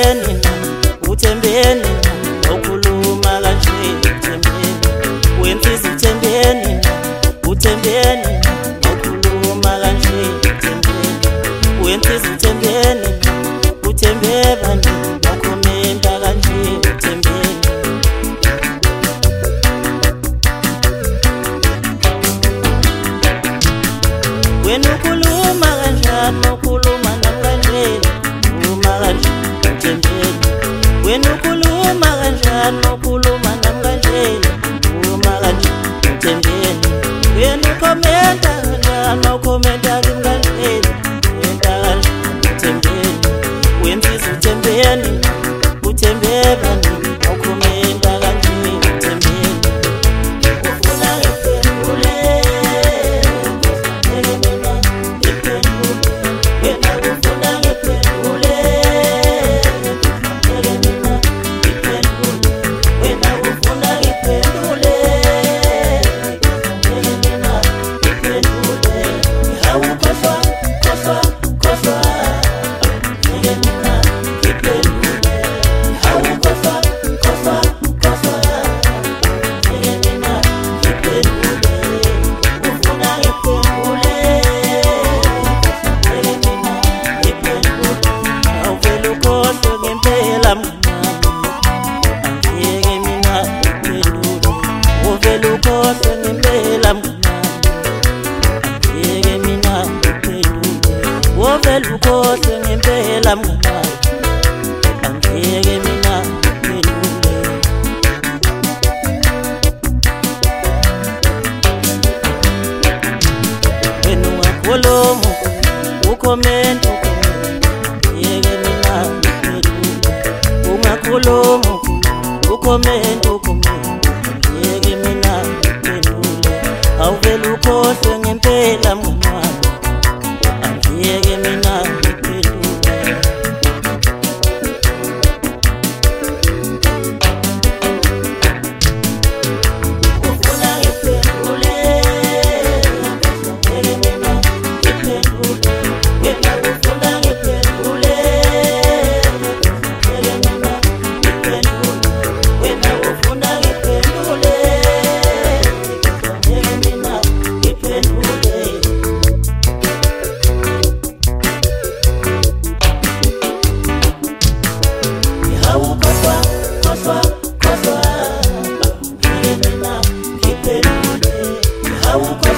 uthembeni uthembeni okhuluma kanje uthembeni wemfisi uthembeni uthembeni okhuluma kanje uthembeni wemfisi uthembeni uthembebani okhomenta kanje uthembeni wena ukhuluma kanjani ukhuluma namkanje ukhuluma kanje uthembeni wena ukhuluma kanjani ukhuluma namkanje ukhuluma kanje uthembeni wena ukhomenta kanjani ukhomenta kimi kanje wena kanje uthembeni wemfisi uthembeni uthembebani okhomenta kanje uthembeni ufuna ngiphendule Wovela ukhohlwe ngempela mngani angeke mina ngiphendule wena ungakhuluma ukhomenta angeke mina ngiphendule ungakhuluma ukhomenta angeke mina ngiphendule awuvela ukhohlwe ngempela mngani angeke mina ngiphendule ufuna ngiphendule angeke mina ngiphendule wena ufuna ngiphendule angeke mina ngiphendule wena ufuna ngiphendule angeke mina ngiphendule How